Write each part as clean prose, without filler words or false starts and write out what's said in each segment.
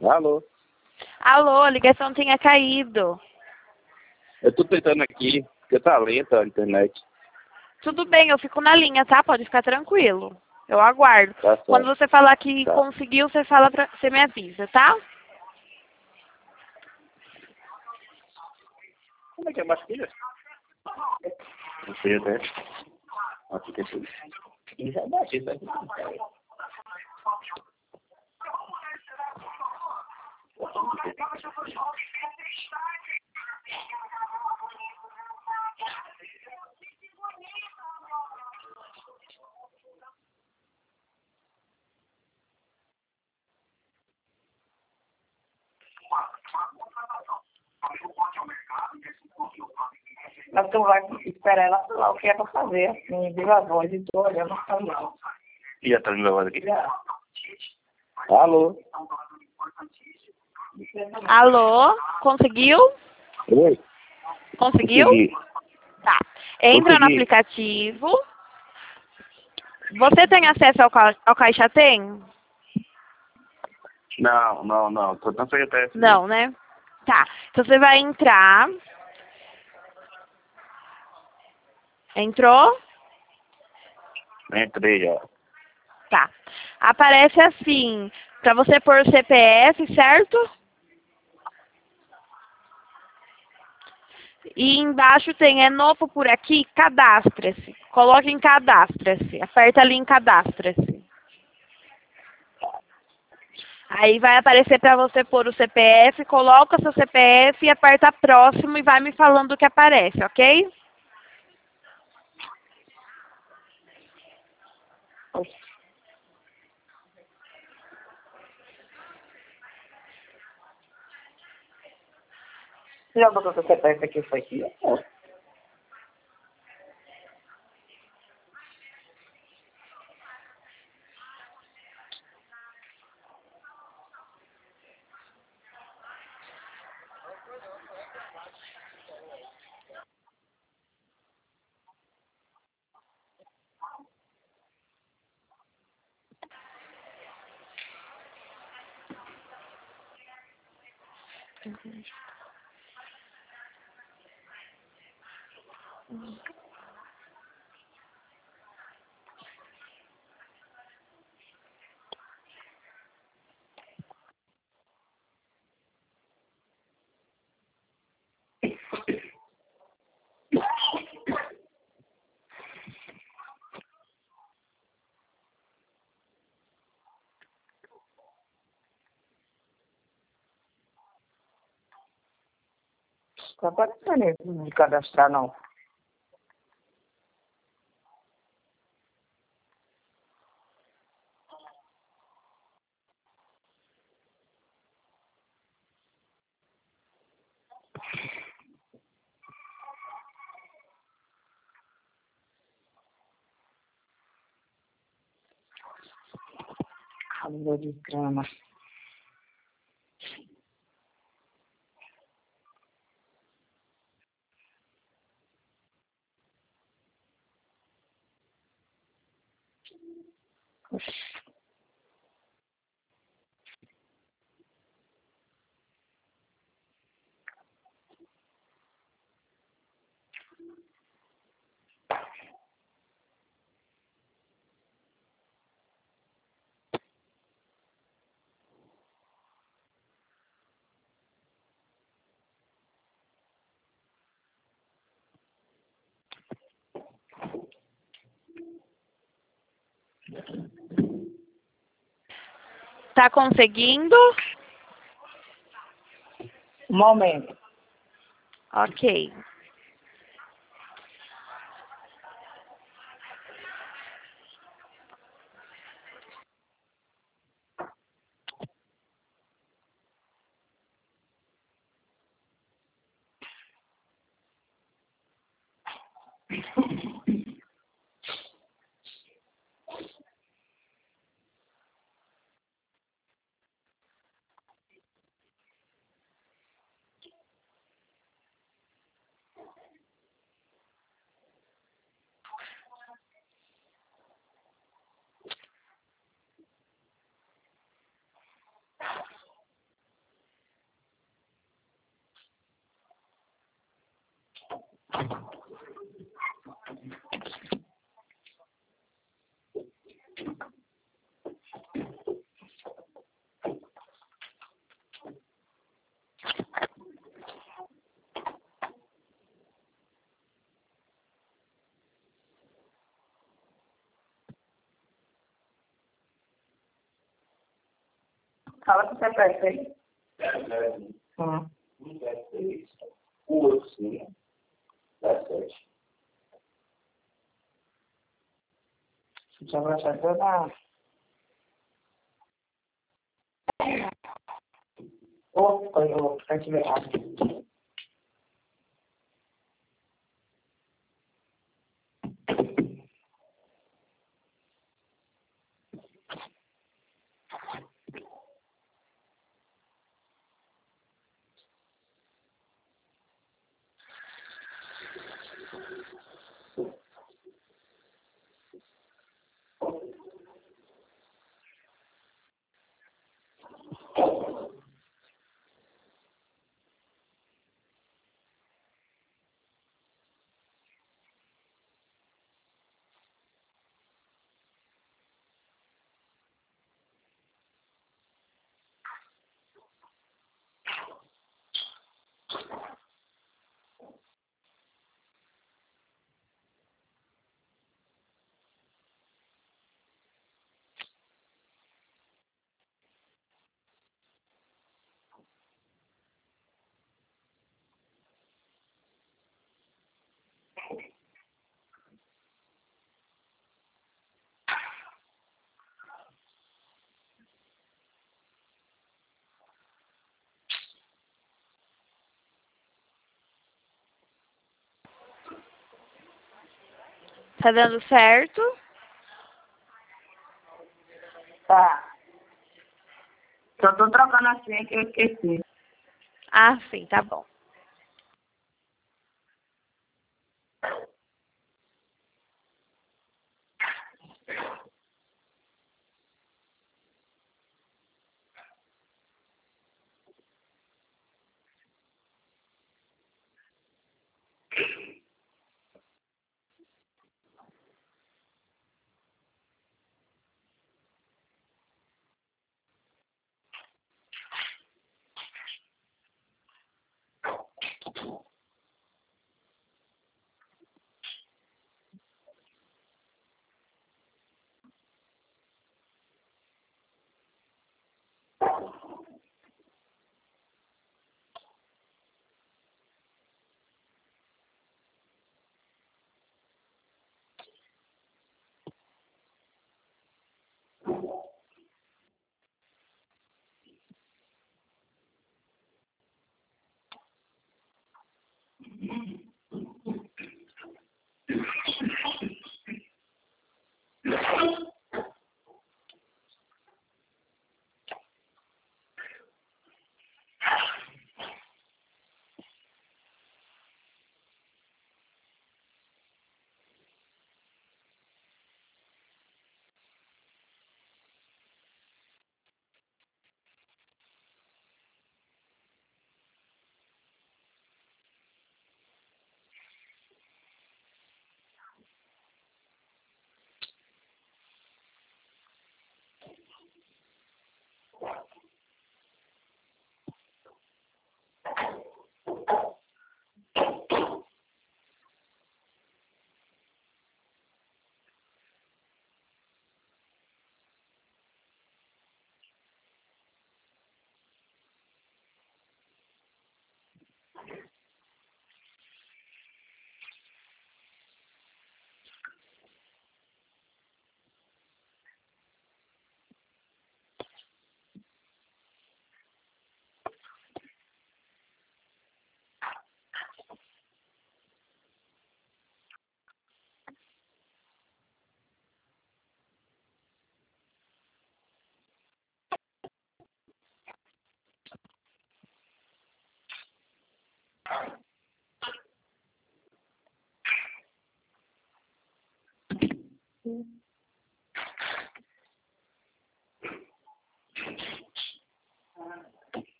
Alô? Alô, a ligação tinha caído. Eu tô tentando aqui, porque tá lenta a internet. Tudo bem, eu fico na linha, tá? Pode ficar tranquilo. Eu aguardo. Tá Quando certo. você falar que Tá. conseguiu, você me avisa, tá? Como é que é mais filha? Não sei até. Aqui tem tudo. Isso é baixista. Mas tu vai esperar ela falar o que é pra fazer, assim, viva voz, e tô olhando o canal. Já tá me levando aqui? Já. Alô? Alô, conseguiu? Oi? Conseguiu? Consegui. Tá. Entra no Consegui. aplicativo. Você tem acesso ao Caixa Tem? Não. Tô na secretária. Não, né? Tá. Então você vai entrar. Entrou? Entrei já. Tá. Aparece assim, para você pôr o CPF, certo? E embaixo tem, é novo por aqui, cadastre-se. Coloque em cadastre-se. Aperta ali em cadastre-se. Aí vai aparecer para você pôr o CPF, coloca seu CPF e aperta próximo e vai me falando o que aparece, ok? Já botou seu CPF aqui, foi aqui? Tá aparecendo aí de cadastrar, não. Calor de grama. Tá conseguindo? Um momento. Ok. Fala com o CPF aí. 176, 185, 17. Já vai achar toda... Opa, eu vou errado. Tá dando certo? Tá. Só tô trocando a senha que eu esqueci. Ah, sim, tá bom.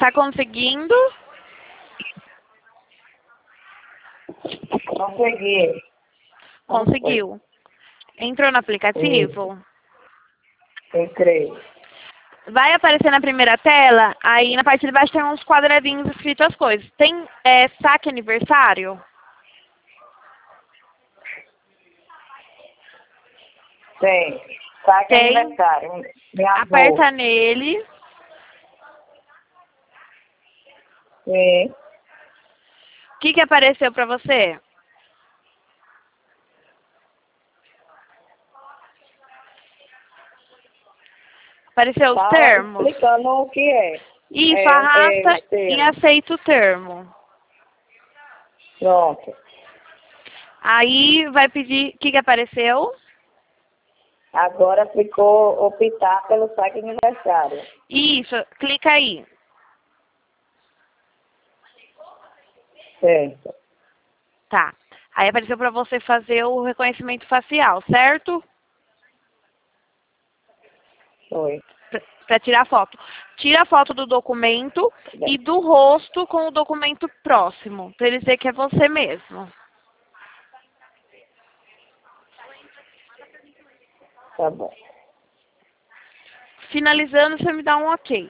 Tá conseguindo? Consegui. Conseguiu. Entrou no aplicativo? Entrei. Vai aparecer na primeira tela, aí na parte de baixo tem uns quadradinhos escritos as coisas. Tem saque aniversário? Tem. Saque Tem. aniversário. Minha avó. Aperta nele. Sim. O que apareceu pra você? Apareceu os Tá termos? explicando o que é. Isso, arrasta os termos. e aceita o termo. Pronto. Aí vai pedir... O que apareceu? Agora ficou optar pelo saque aniversário. Isso, clica aí. Certo. Tá. Aí apareceu pra você fazer o reconhecimento facial, certo? Foi. Pra tirar foto. Tira a foto do documento e do rosto com o documento próximo, pra ele dizer que é você mesmo. Tá bom. Finalizando, você me dá um ok.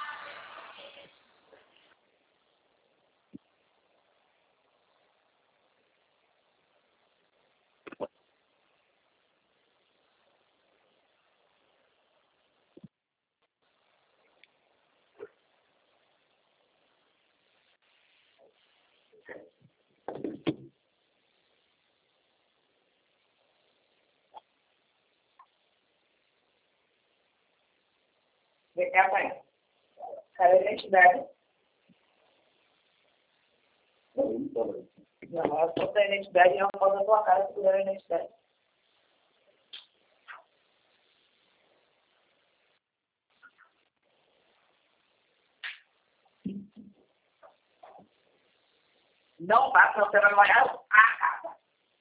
Vem cá, mãe. Cadê a identidade? Não, ela foto da identidade e ela foto da tua cara segurando a identidade. Não vai, senão você vai molhar a casa.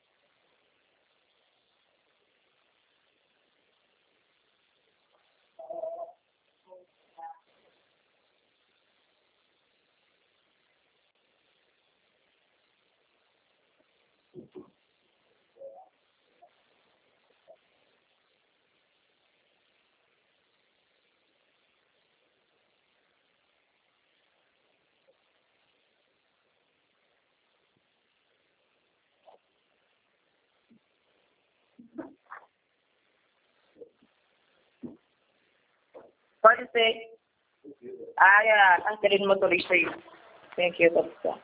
Pode ser. Ai, a carteira do motorista aí. Tem aqui essa opção.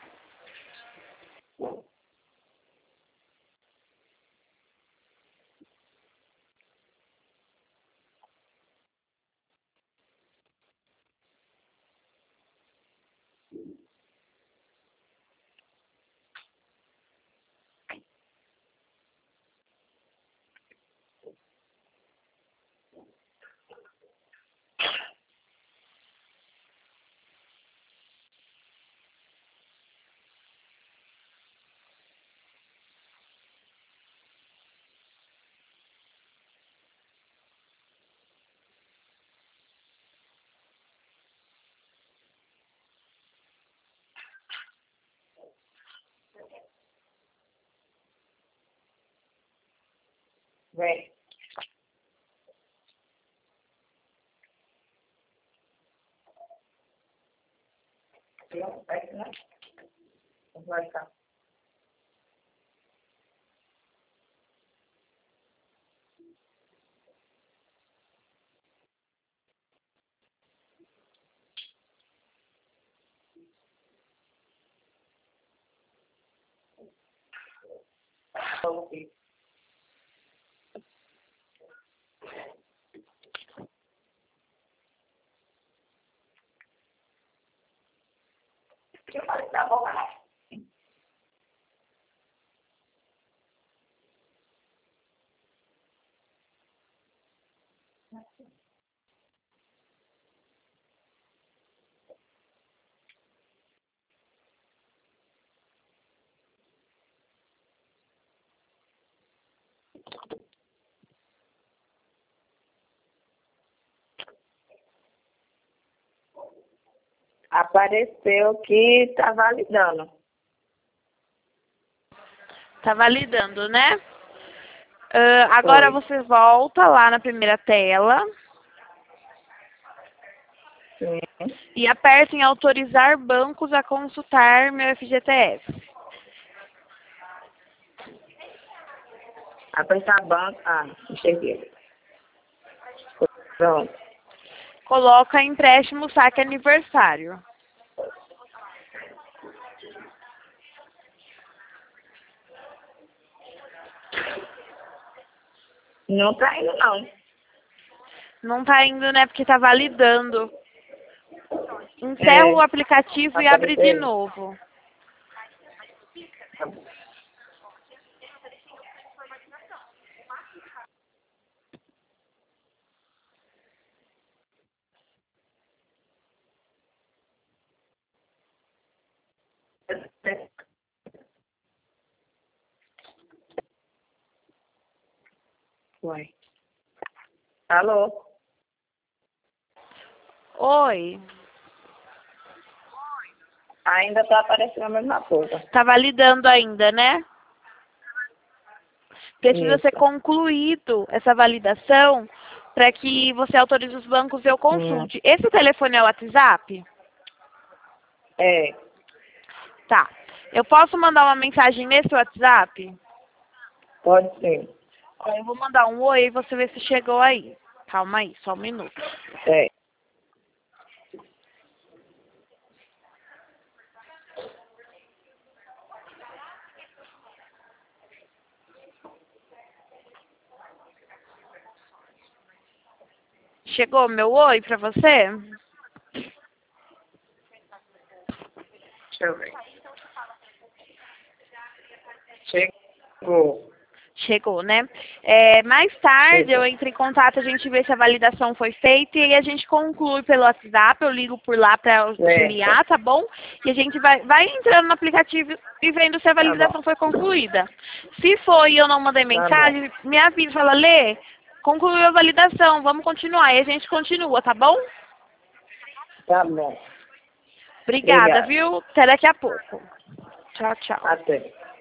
Vem. Vai, né? Vai cá. Ok. Eu falei, tá bom, vai lá. Apareceu que tá validando. Tá validando, né? Agora Foi. você volta lá na primeira tela Sim. e aperta em autorizar bancos a consultar meu FGTS. Apertar banco. Ah, enxerguei. Pronto. Coloca empréstimo saque aniversário. Não tá indo, não. Não tá indo, né? Porque tá validando. Encerra o aplicativo e abre de Apareceu. novo. Uai. Alô? Oi. Ainda tá aparecendo a mesma coisa. Tá validando ainda, né? Precisa ser Isso. concluído essa validação para que você autorize os bancos e eu consulte. Esse telefone é o WhatsApp? É. Tá. Eu posso mandar uma mensagem nesse WhatsApp? Pode ser. Ó, eu vou mandar um oi e você vê se chegou aí. Calma aí, só um minuto. É. Chegou meu oi para você? Deixa eu ver. Chegou. Chegou, né? Mais tarde eu entro em contato, a gente vê se a validação foi feita e aí a gente conclui pelo WhatsApp, eu ligo por lá para auxiliar, tá bom? E a gente vai entrando no aplicativo e vendo se a validação foi concluída. Se foi e eu não mandei mensagem, me avisa, fala, Lê, concluiu a validação, vamos continuar. E a gente continua, tá bom? Tá bom. Obrigada, Obrigada. viu? Até daqui a pouco. Tchau, tchau. Até.